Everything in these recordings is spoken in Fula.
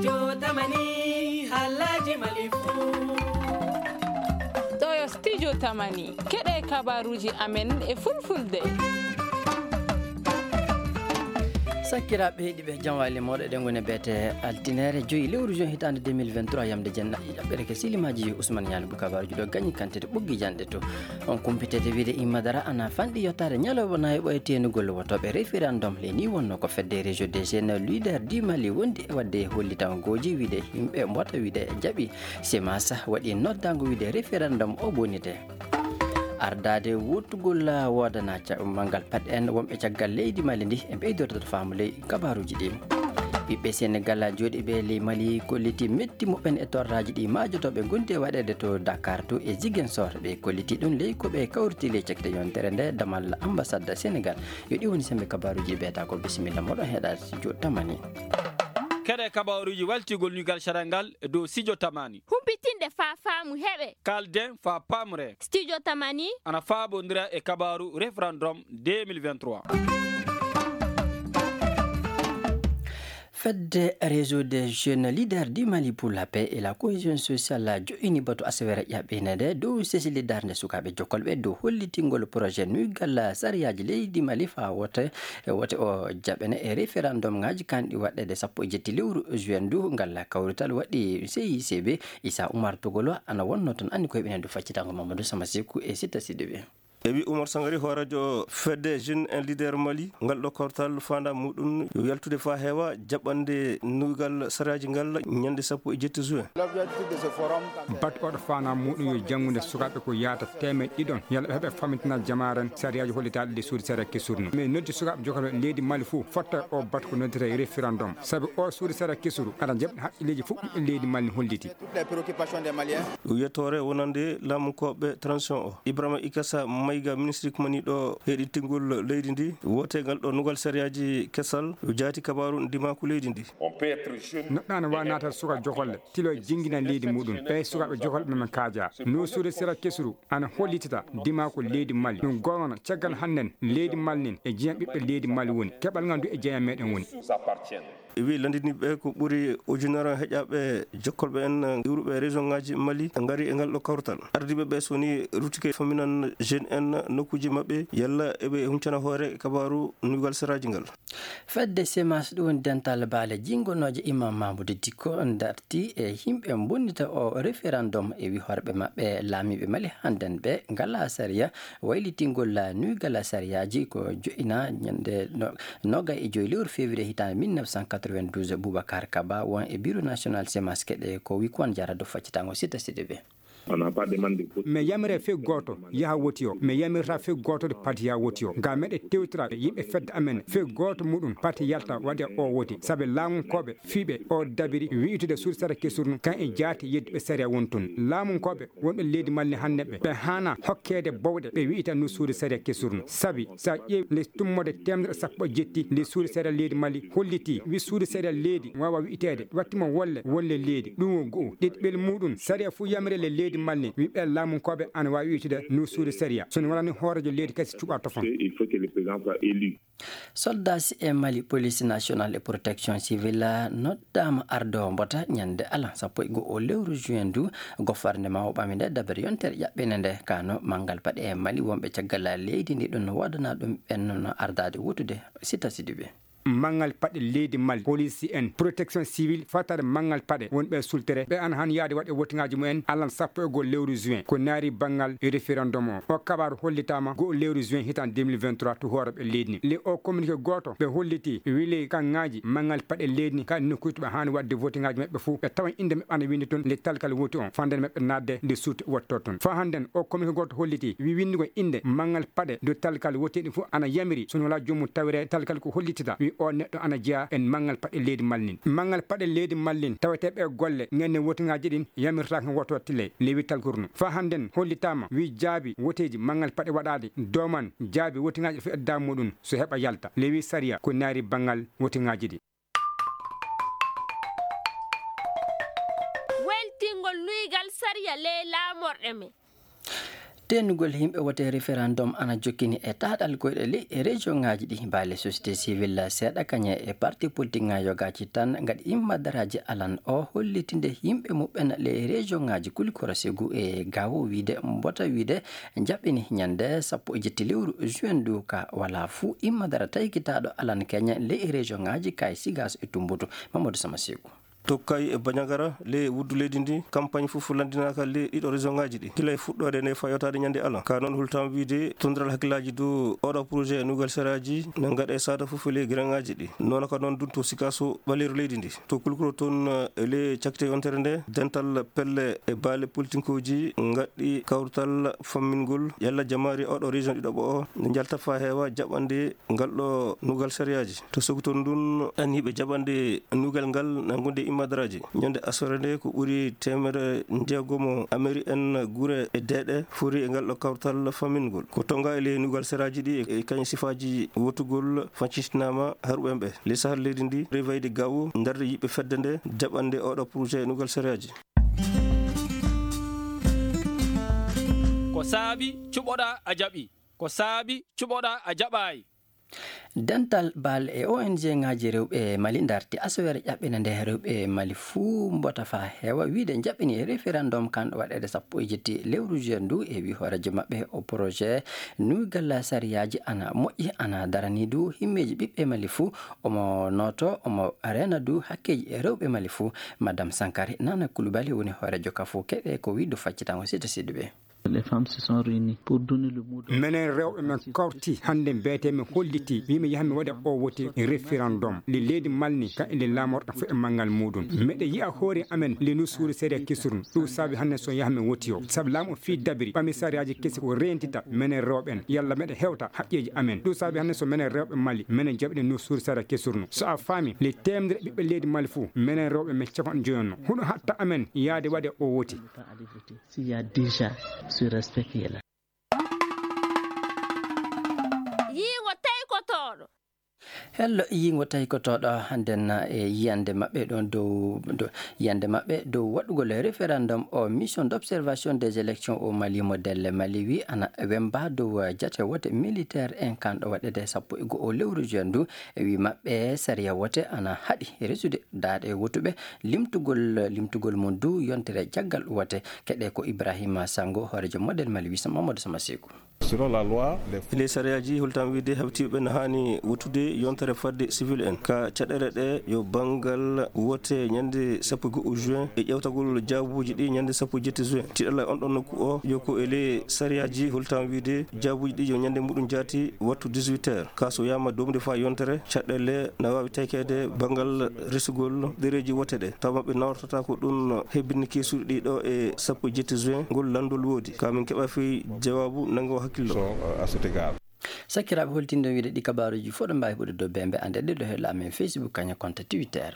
studio tamani halaji malifu to yo studio tamani kede kabaruji amen e fulfulde sakiraɓe heeɗiɓe jamwali moɗo eɗen goni beete altinere joyi lewru juin hitande 2023 yamde jenna ƴaɓɓere ke silimaji ousmane ñali bou kabaruji ɗo gañi kantede ɓoggi janɗe to on kumpitede wiide immadara ana fanɗi yettade ñalawma na heɓo e tenugol wotoɓe référendum le ni wonno ko fedde région des jeunes leader du Mali wondi e wadde hollitangoji wiide yimɓe mbota wiide jaaɓi semasa waɗi noddago wiide référendum o bonide ardade wottugol wodana mangal pat en wonɓe caggal leydi Mali ndi e ɓeydortoto faamu ley kabaruji ɗi ɓiɓɓe Sénégal jooɗi ɓe ley Mali kolliti metti muɓen e torraji ɗi majotoɓe gondi e waɗede to Dakar to e Ziguinchor ɓe kolliti ɗum ley koɓe kawriti ley cakde yontere nde damal ambassade Sénégal yo ɗi woni sembe kabaruji ɓeeta ko bisimilla moɗon heeɗade jo tamani kede kabaruji waltigol ñugal sarangal dow studio tamani humpitinde fa faamu heɓe kalden fa pamre studio tamani ana faabodira e kabaru référendum 2023 fedde réseau des jeunes leaders du Mali pour la paix et la cohésion sociale joini bato asawere ƴaɓɓinede dow sesili darde sukaɓe jokkolɓe dow hollitingol projet nuygal sariyaji leydi Mali fa wote o jaɓene e référendum ngaji kanɗi waɗede 17 lewru juin du ngal kawrital waɗi CICB Issa Oumar Togolo ana wonno toon anni koye ɓenen du faccitango Mamadou Samasikou e Sita Sidibé ewi Oumar Sangari ho radio fedde jeune un leader Mali ngal ɗo kortal fanda muɗum yo yaltude fa heewa jaɓɓande nuygal saraji ngal ñande 17 juin bat oɗo fana muɗum yo janggude sukaɓe ko yaata temed ɗiɗon yalla ɓe heeɓe famitina jamaren sariyaji hollitaɗe ɗe suudi sara kesurno mais noddi sukaɓe jokalɓe leydi Mali fou fotta o bat ko noddita e référendum saabi o suudi sara kesuru aɗa jaɓɓi haqqilleji fof ɓiɓɓe leydi Mali holliti yettore wonande laamukoɓe transition o Ibrahima Ikassa mayga ministre kumani ɗo heɗitingol leydi ndi wotegal ɗo nugal sariyaji kessal jaati kabaru dimaku leydi ndi neɗɗo wa natat suka jokolle tilo jingina leydi muɗum ɓe sukaɓe jokolɓe men kaaja no suude sera kesuru ana hollitita dimaku leydi Mali ɗum gonno caggal hannden leydi Mali nin e jeeyan ɓiɓɓe leydi Mali woni keɓal ngal du e jeeyan meɗen woni wi landiniɓe ko ɓuuri ujunere heƴaɓe jokkolɓe en iwruɓe région ngaji Mali ngari e ngal ɗo kawtal ardiɓe ɓe soni rutike faminan jeune en nokkuji mabɓe yalla eɓe huncana hoore kabaru nugal saraji ngal fedde semas ɗum dental baale jingonoje imam Mamadou Dicko darti e yimɓe bonnita o référendum e wi horɓe mabɓe laamiɓe Mali hannden ɓe ngala sariya waylitingol nugal sariyaji ko joina ñande noga e joyi lewru février hitande 1992 Boubacar Kaba won e bureau national semas keɗe ko wi kon jara do faccitango Sita Sidibé mais yamire fe goto yaha woti o mais yamirta fe goto de parti ya woti o ga meɗe tewtira yimɓe fedde amen fe goto muɗum parti yalta waɗe o woti saabi laamunkoɓe fiiɓe o dabiri wiitude suudu sara kesurno kan e jaati yedduɓe saria won toon laamunkoɓe wonɓe leydi Mali hannde ɓe hana hokkede bawɗe ɓe wiita no suudu saria kesurno saabi sa ƴeewi les tummode 117 les suudu saria leydi Mali holliti wi suudu saria leydi wawa wiitede wattima wolle leydi ɗum go'o ɗiɗɓel muɗum saria fo yamire le leydi Mali wiɓe laamunkoɓe ana wawi wiitude no suudu saria sono walani hoorejo leydi kasi cuɓa tofon soldats e Mali police nationale et protection civile noddama ardo mbota ñande ala 1 lewru juin du goffarnema o ɓamide dabere yontere ƴaɓɓene nde kano mangal paɗe e Mali wonɓe caggal leydi ndi ɗum waɗana ɗum ɓen no ardade wutude Sita Sidibé mangal paɗe leydi Mali police en protection civile fatare mangal paɗe wonɓe sultere ɓe an han yaade waɗe wotingaji mumen alan 1 lewru juin ko naari bangal e référendum o kabaru hollitama 1 lewru juin hitan 2023 to hooreɓe leydi ni le o communiqué goto ɓe holliti wile kangaji mangal paɗe leydi ni kadi nokkuituɓe hani wadde votingaji mabɓe fo ɓe tawan inde mabɓe ana windi toon le talkal woti on fandene mabɓe nadde nde suuti wotto toon fa hannden o communiqué goto holliti wi windigo inde mangal paɗe do talkal wotiɗi fof ana yamiri sono wala joomum tawire talkal ko hollitita o neɗɗo ana jeeya en mangal paɗe leydi Mali mangal paɗe leydi Mali tawateɓe golle ngenne wotingaji ɗin yamirta ko woto tile lewi talkurno fa hannden hollitama wi jaabi woteji mangal paɗe waɗade doman jaabi wotingaji fo edda muɗum so heɓa yalta lewi saria ko naari bangal wotingaji ɗi weltingol nuygal saria le laamorɗe men tenugol himɓe wote référendum ana jokkini e taɗal goyɗe ley e région ngaji ɗi baale société civile seeɗa kañe e parti politique nga yogaji tan gaɗi immadaraji alan o hollitinde yimɓe muɓɓen ley région ngaji kulikoro segu e gawo wiide mbota wiide jaɓɓini ñande 17 lewru juin du ka wala fuu immadara taykitaɗo alan keña ley région ngaji kay sigas e tumbutu Mamadou Sama Segu tokkay e Bañagara le wuddu leydi ndi campagne fof landinaka le ɗiɗo région ngaji ɗi gila e fuɗɗode nde fayotade ñande ala ka noon hultama wiide tondiral hakkillaji dow oɗo projet e nougal séraji ne gaɗe sada fof le guiraŋaji ɗi noon ka noon dun to sikaso ɓaleru leydi ndi to kulkuro toon le cakkite yontere nde dental pelle e baale politique uji gaɗɗi kawrutal fammingol yalla jamari oɗo région ɗiɗo ɓo ne jalta fa heewa jaɓande ngal ɗo nougal séraji to sogu toon ɗum anniɓe jaɓande nougal ngal nangude immadaraji ñande asore nde ko ɓuuri temere jeegomo ameri en guure e deeɗe fori e ngal ɗo kawtal famingol ko tonga e ley nougal séraji ɗi e kañ sifaji wotugol faccitinama haruɓen ɓe ley sahar leydi ndi réveille gawo darde yiɓe fedde nde jaɓande oɗo projet e nougal séraji ko saabi cuɓoɗa a jaɓi ko saabi cuɓoɗa a jaɓayi dental bal e ONG ngaji rewɓe Mali darti asawere ƴaɓɓina nde rewɓe Mali fuu mbota fa heewa wiide jaɓɓini e référendum kanɗo waɗede 17 lewru juin ndu e wi horejo maɓɓe o projet nuygal sariyaji ana moƴƴi ana darani du himmeji ɓiɓɓe Mali fuu omo noto omo rena du hakkeji e rewɓe Mali fuu madame Sankari Nana Coulibaly woni horejo ka fuu keɗe ko widdu faccitango sita siduɓe Les femmes se sont réunies pour donner le mot de menen rewɓe men kawti hande mbiyete min holliti wimi yahmi waɗa o woti référendum li leydi malni ka ele lamorɗo fo e manggal muɗum meɗe yiya hoore amen li nu suuri séria kisurno ɗum saabi hande so yahmi woti o saabu laamu o fi dabiri ɓamisariyaji kesi ko rentita menen rewɓen yalla meɗe hewta haqqeji amen ɗum saabi hande so menen rewɓe Mali menen jaɓiɗe nu suuri séria kisurno so a faami li temdere ɓiɓɓe leydi Mali fou menen rewɓe men capan joyonno huɗo hatta amen yaade waɗe o woti s'il y a déjà ce respect qui est là. Yigo taykotoɗo hello yingo tawi ko toɗo handen e yiyande maɓɓe ɗon dow yiyande maɓɓe dow waɗugol référendum o mission d'observation des élections au Mali modèle Mali wi ana wemba dow jate wote militaire en kanɗo waɗede 11 lewru juin ndu e wi maɓɓe sariya wote ana haɗi resude daaɗe wotuɓe limtugol mum du yontere jaggal wote keɗe ko Ibrahima Sango horejo modèle Mali wi Mamadou Sama Sekou selon la loi les sariyaji hultama wiide hawtiɓe ne hani wotude yontere fadde civil en ka caɗele ɗe yo banggal wote ñande 11 juin e ƴewtagol jaabuji ɗi ñande 17 juin tiɗalla on ɗon nokku o yo ko ele sariyaji hultama wiide jaabuji ɗi yo ñande muɗum jaati wattu 18 heures ka so yama domde fa yontere caɗele ne wawi taykede banggal resugol ɗereji wote ɗe taw maɓɓe nawrtata ko ɗum hebbini kesuɗi ɗi ɗo e 17 juin ngol landol woodi ka min keɓa fi jawabu nango hakkillo sakkiraɓe holtinde wiide ɗi kabaruji fof ɗo mbawi ɓuurde dow bembe ande ɗeɗo hella amen Facebook kaña compte Twitter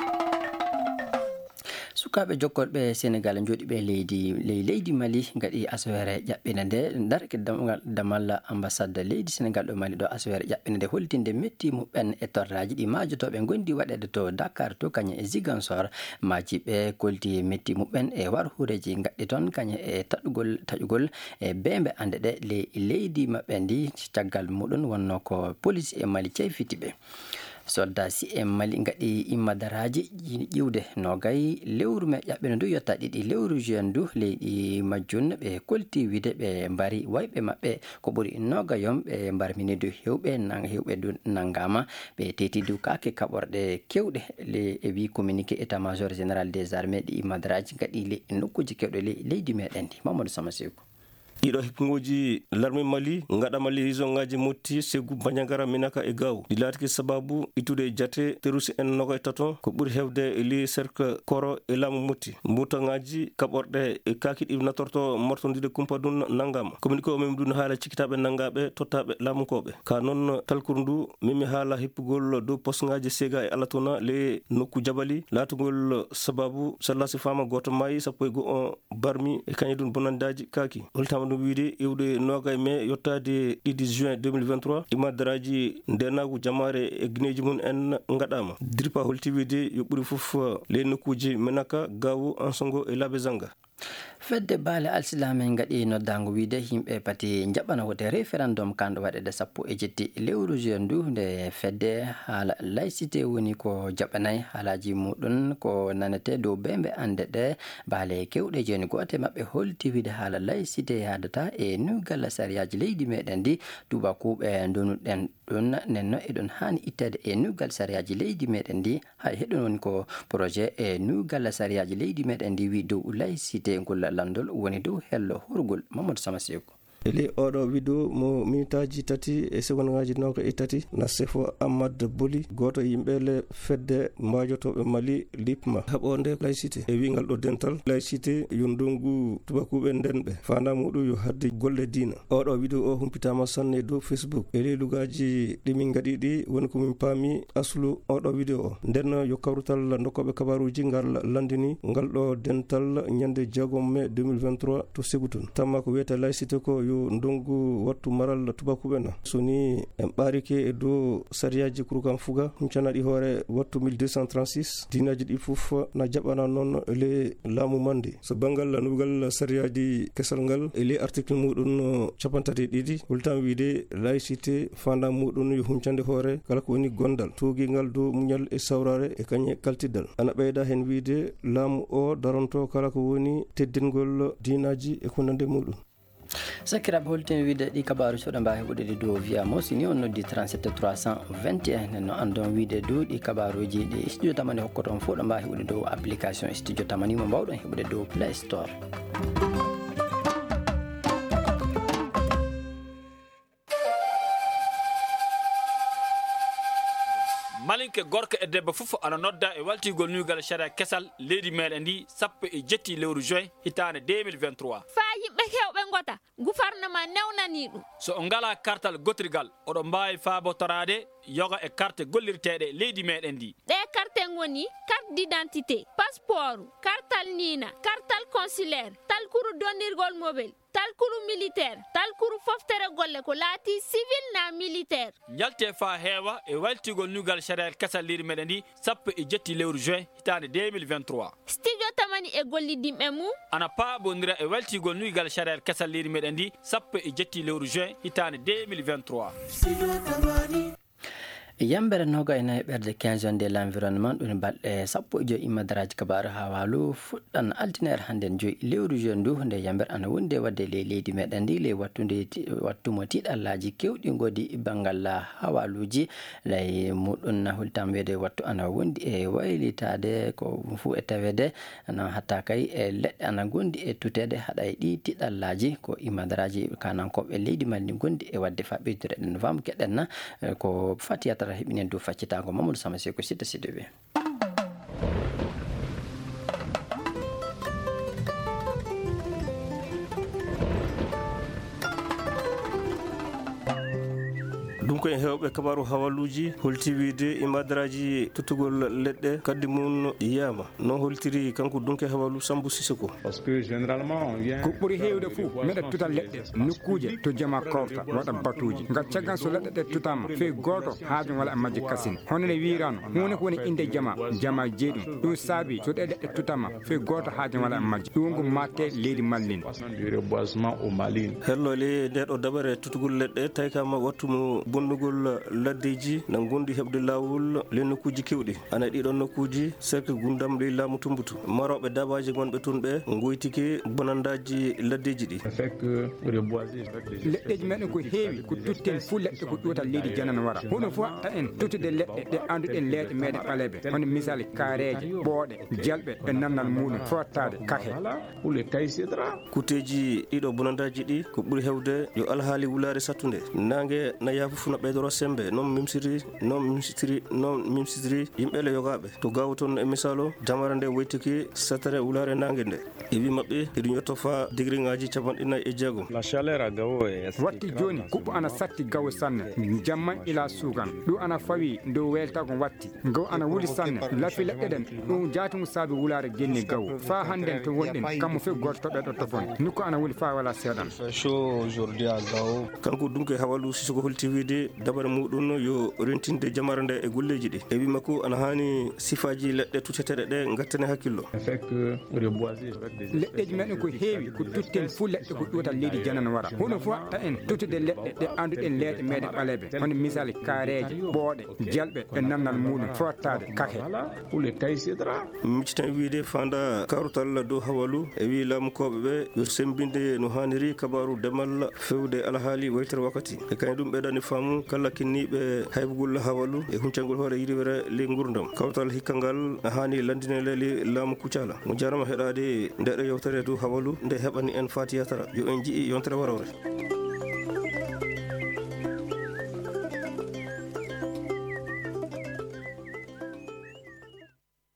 sukaɓe jokkorɓe Sénégal jooɗiɓe leydi Mali gaɗi asawere ƴaɓɓinde nde darke damal ambassade leydi Sénégal ɗo Mali ɗo asawere ƴaɓɓinde nde holtinde metti muɓɓen e torraji ɗi majotoɓe gondi waɗede to Dakar to kañe e Ziguinchor majiɓe kolti metti muɓɓen e warhureji gaɗɗi toon kañe e taƴugol e bembe ande ɗe leydi maɓɓe ndi caggal muɗum wonno ko police e Mali ceyfitiɓe soldat si e Mali gaɗi immadaraji ƴiwde nogay lewru me ƴaɓɓino ndu yotta ɗiɗi lewru juin ndu leydi majjun ɓe kolti wiide ɓe mbari wayɓe maɓɓe ko ɓuuri nogayom ɓe mbarminidu hewɓe du nanggama ɓe teti du kake kaɓorɗe kewɗe e wi communiqué état major général des armées ɗi immadaraji gaɗi nokkuji kewɗe leydi meɗen ndi Mamadou Sama Sekou ɗiɗo hikkuji l'armée Mali gaɗama liaison ngaji motti Ségou Bañagara Minaka e Gaw ɗi laatiki sababu ittude jate terusi en nogay taton ko ɓuuri hewde e li cercle koro e laamu motti mbutaŋaji kaɓorɗe e kaki ɗi natorto mortodide kumpa dun nanggama communiqué o mimi dun haala cikkitaɓe nanggaɓe tottaɓe laamukoɓe ka noon talkuru ndu mimi haala hippugol dow poste ngaji Séga e Alatona le nokku Jabali laatugol sababu sallasi fama goto maayi 11 barmi e kañum dun bonandaji kaki holtama ɗum wiide iwde nogay mai yottade 2 juin 2023 immadaraji ndenagu jamare e guineji mum en gaɗama dirpa holti wiide yo ɓuuri foof le nokkuji Menaka Gawo Ansongo e Labé Zanga fedde baale alsilame gaɗi noddago wiide yimɓe pati jaɓɓana wote référendum kanɗo waɗede 17 lewru juin ndu nde fedde haala laïcité woni ko jaɓanayi haalaji muɗum ko nanete dow bembe ande ɗe baale kewɗe joni gote mabɓe holti wiide haala laïcité yadata e nugal sariyaji leydi meɗen ndi tubakuɓe donuɗen ɗum nenno eɗon hani ittede e nugal sariyaji leydi meɗen ndi hay heɗon woni ko projet e nugal sariyaji leydi meɗen ndi wi dow laïcité ngol landol woni dow hello horgol Mamadou Samaseko eli oɗo wido mo minutaji tati e segondaji noko e tati nasefo Ahmad Boli goto yimɓele fedde mbajotoɓe Mali lipma haɓonde laïcité e wingal ɗo dental laïcité yo ndungu tubakuɓe ndenɓe fanda muɗum yo hadde golle diina oɗo wido o humpitama sanne dow Facebook e leylugaji ɗimin gaɗi ɗi woni komin paami aslu oɗo wido o nden yo kawrutal dokkoɓe kabaruji ngal landini ngal ɗo dental ñande 6 mai 2023 to Ségoutoune tamma ko wiyete laïcité ko yo ndungu wattu maral tubakuɓe na soni en ɓarike e dow sariyaji kurukan fuga humcanaɗi hoore wattu 1236 dinaji ɗi fof na jaɓana noon le laamu mande so banggal nugal sariyaji kesal ngal e le article muɗum 32 hultan wiide laïcité fanda muɗum yo humcande hoore kala ko woni gondal tuuguingal dow muñal e sawrare e kañe kaltiddal ana ɓeyda hen wiide laamu o daronto kala ko woni teddingol dinaji e ko nande muɗum sakiraɓe holtini wiide ɗi kabaru soɗo mbawi heɓude dow wiyamo sini on noddi 37 321 nenno andon wiide dow ɗi kabaruji ɗi studio tamani hokkoton fo ɗo mbawi heɓude dow application studio tamani mo mbawɗon heɓude dow Play Store. malinke gorko e debbo fof ana nodda e waltigol nugal sharia kesal leydi meɗen ndi 17 lewru juin hitande 2023 fa yimɓe hewɓe gota gouvernement newnani ɗum so o ngala kartal gotrigal oɗo mbawi faabotorade yoga e carte gollirteɗe leydi meɗen ndi ɗe carte goni carte d'identité passeport kartal nina kartal consulaire talkuru donirgol mobile talkuru militaire talkuru foftere golle ko laati civil na militaire jalte fa heewa e waltigol nugal sharia kesal leydi meɗen ndi 17 lewru juin hitande 2023 studio tamani e gollidimɓe mum ana paabodira e waltigol nugal sharia kesal leydi meɗen ndi 17 lewru juin hitande 2023 yambere noga ena ɓerde 15 de l'environnement ɗum balɗe 15 immadaraji kabaru ha walu fuɗɗan altinaire hande joyi lewru juin ndu nde yambere ana wonde wadde le leydi meɗen ndi le wattumo tiɗallaji kewɗi godi banggal hawaluji lay muɗum hultam wede wattu ana wondi e waylitade ko fu e tawede ana hatta kay e leɗɗe ana gondi e tutede haɗa e ɗi tiɗallaji ko immadaraji kanankoɓe leydi malni gondi e wadde faɓɓidire ɗen fam keɗenna ko fatiyata heɓinen dow faccitago Mamadou Samaseko sita sideɓe ɗum ko en hewɓe kabaru hawaluji holti wiide imadaraji tuttugol leɗɗe kaddi mum yiyama non holtiri kanko dunke hawalu Sambou Sissoko parce que généralement ko ɓuuri hewde fou meɗa tutal leɗɗe nokkuje to jama kawta waɗa batuji ngam caggal so leɗɗe ɗe tutama fe goto haaju wala e majje kasine hono ne wirano hunde ko woni inde jama jeeɗum ɗum saabi so ɗe leɗɗe tutama fe goto haaju wala e majje ɗum ko matte leydi mallin hello le ndeɗo dabare tutugol leɗɗe tawi kama wattumo bonnugol laddeji na gondi heɓde lawol le nokkuji kewɗi ana ɗiɗon nokkuji cercle gundam ley laamu tumbutu maroɓe dabaji gonɓe toon ɓe goytiki bonandaji laddeji ɗi leɗɗeji meɗen ko heewi ko tutten fuu leɗɗe ko ƴuutal leydi janan wara hono fof ta en tuttude leɗɗe ɗe anduɗen leeɗe meɗen ɓaleɓe hono misal kareje ɓooɗe jalɓe e nannal muɗum fottade kake kuteji ɗiɗo bonandaji ɗi ko ɓuuri hewde yo alhaali wulare sattude nangue na yafufu no ɓeydoro sembe non mimsitiri yimɓele yogaɓe to gawa toon e misalo jamara nde woytiki satere wulare nangue nde e wi mabɓe eɗum yetto fa degré ngaji 46 watti joni kuɓɓo ana satti gawo sanne jamman ila sugan ɗum ana fawi dow welta ko watti gaw ana wuli sanne lafi leɗɗe ɗen ɗum jaatum saabi wulare genni gaw fa hannden to wonɗen kammo fe goto toɓe ɗo tofon nokku ana wuli fa wala seeɗan kanko dunke hawalu Sissoko holti wiide wonde dabare muɗum yo rentinde jamare nde e golleji ɗi e wima ko ana hani sifaji leɗɗe tuteteɗe ɗe gattane hakkillo leɗɗeji meɗen ko heewi ko tutten fuu leɗɗe ko ƴuwata leydi janano wara hono fof watta en tuttude leɗɗe ɗe anduɗen leeɗe meɗen ɓaleɓe hono misal kareje ɓooɗe jalɓe e namdal muɗum fottade kake miccitan wiide fanda karutal dow hawalu e wi laamukoɓe ɓe yo sembinde no hanniri kabaru demal fewde alhaali waytere wakkati e kañum ɗum ɓeɗani faamu kala kinniɓe haybugol hawalu e huncangol hoore yiriwere ley gurdam kawtal hikka ngal hani landinele le laamu kucala mo jarama heɗade ndeɗo yewtere dow hawalu nde heɓani en fatiyatara yo en jii yontere warore